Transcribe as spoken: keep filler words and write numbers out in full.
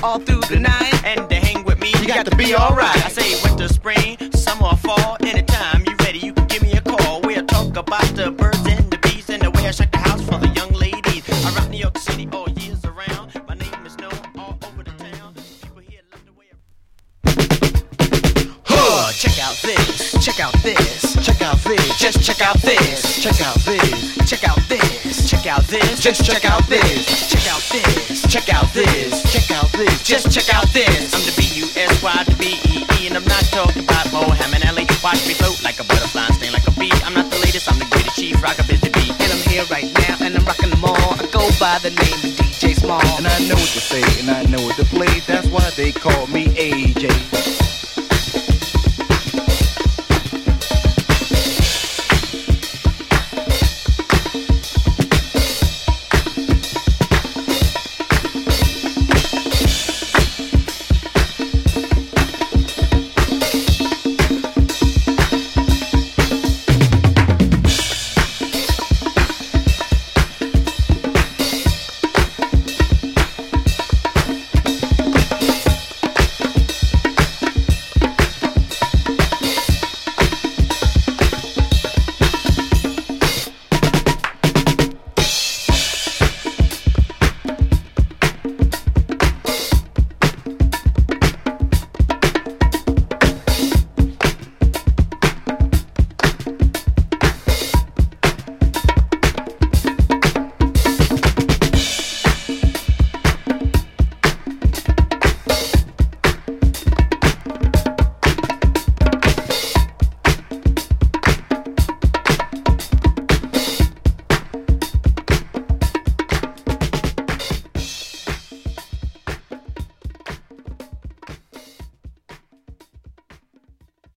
all through the night. And to hang with me, you got to be alright. I say winter, spring, summer, or fall. Anytime you ready, you can give me a call. We'll talk about the birds and the bees and the way I shake the house for the young ladies. I rock New York City all years around. My name is known all over the town. People here love the way I... Huh, check out this, check out this, check out this, just check out this, check out this, check out this, check out this, just check out this, check out this, check out this, check out this, just check out this. I'm the B U S Y, the B E E, and I'm not talking about Mohammed Ali. Watch me float like a butterfly, sting like a bee. I'm not the latest, I'm the greatest chief, rock a busy bee. And I'm here right now, and I'm rocking them all. I go by the name of D J Small. And I know what to say, and I know what to play. That's why they call me A J.